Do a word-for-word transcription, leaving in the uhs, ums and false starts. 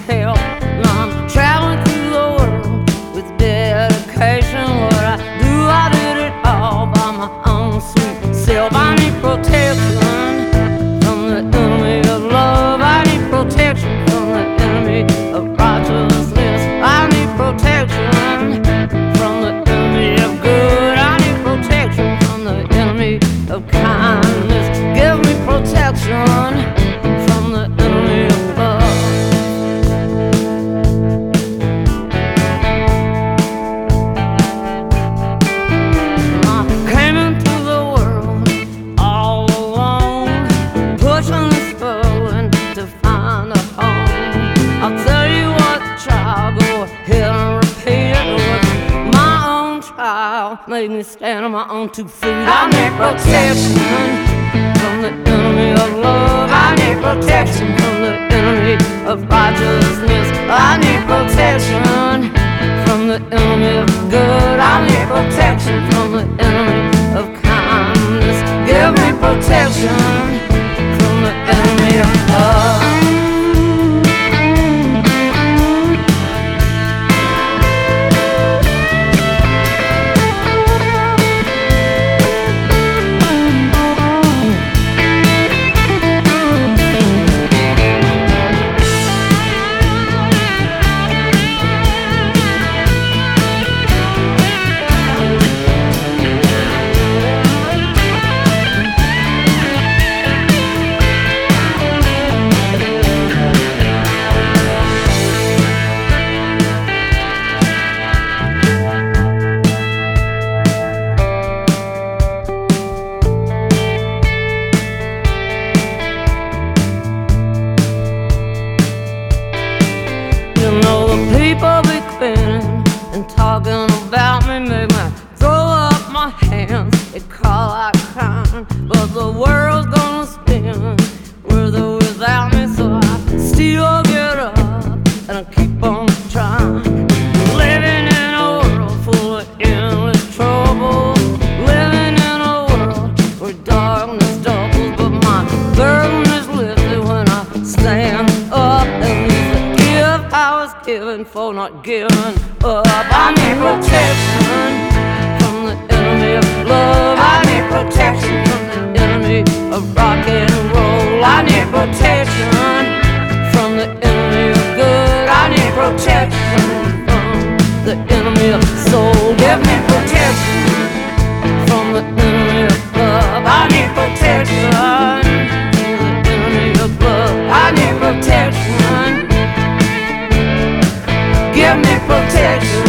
help. I'm traveling through the world with dedication. What I do, I did it all by my own sweet self. I need protection from the enemy of love. I need protection from the enemy of righteousness. I need protection from the enemy of good. I need protection from the enemy of kindness. Give me protection from the enemy of love. I came into the world all alone, pushing this burden to find a home. I'll tell you what, child, go ahead and repeat it. With my own child made me stand on my own two feet. I need protection from the enemy of love. I need protection from the enemy of righteousness. I need protection from the enemy of good. I need protection from the enemy of kindness. Give me protection from the enemy of love. People be grinning and talking about me, make me throw up my hands and call out crying. But the world's gonna spin with or without me, so I still get up and I keep on trying. Living in a world full of endless trouble, living in a world where darkness doubles. But my burden is lifted when I stand up and I was given for not giving up. I need protection from the enemy of love. I need protection from the enemy of rock and roll. I need protection from the enemy of good. I need protection from the enemy of soul. Give me protection from the enemy of love. I need protection from the enemy of love. I need protection. Give me protection